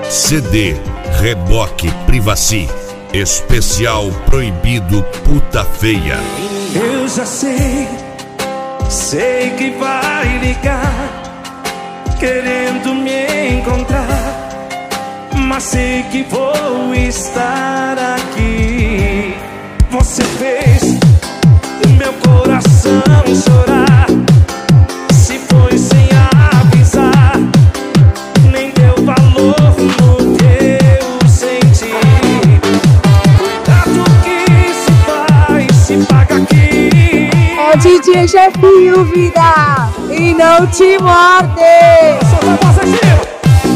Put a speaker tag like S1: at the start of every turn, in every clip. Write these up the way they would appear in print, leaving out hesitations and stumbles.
S1: CD Reboque Privacy especial proibido puta feia.
S2: Eu já sei que vai ligar querendo me encontrar, mas sei que vou estar aqui. Você fez meu coração chorar, se foi sem avisar, nem deu valor no que eu senti. Cuidado que se faz, se paga aqui.
S3: É DJ Jefinho, vida, e não te morde.
S2: Solta a voz aqui.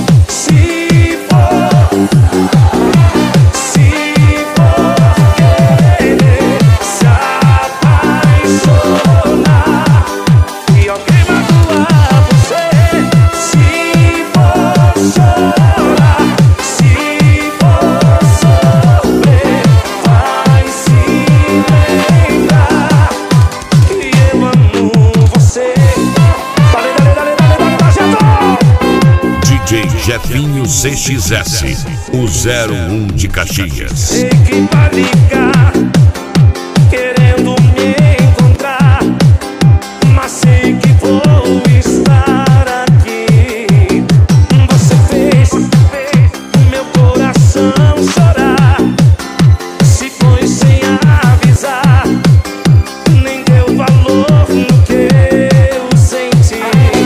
S1: Jefinho CXS, o 01 de Caxias.
S2: Sei que vai ligar querendo me encontrar, mas sei que vou estar aqui. Você fez meu coração chorar, se foi sem avisar, nem deu valor no que eu senti.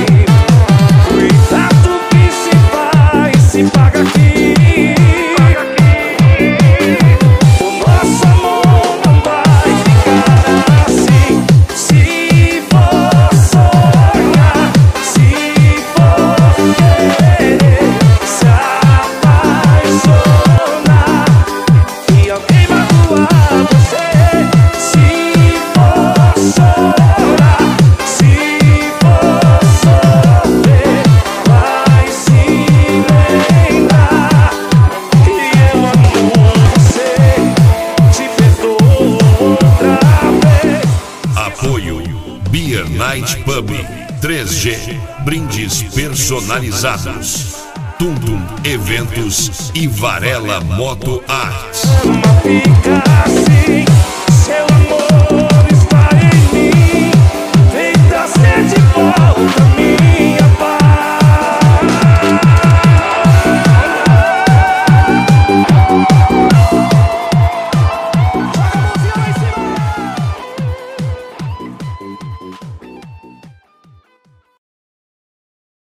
S2: Cuidado que se paga aqui. O nosso amor não vai ficar assim. Se for sonhar, se for querer se apaixonar e alguém magoar você, se for chorar, se for sofrer, vai se lembrar que eu amo você, te perdoo outra vez.
S1: Apoio Beer Night Pub 3G, brindes personalizados. Tum Eventos e Varela Moto Arts.
S2: Fica assim, seu amor está em mim, vem trazer de volta a mim.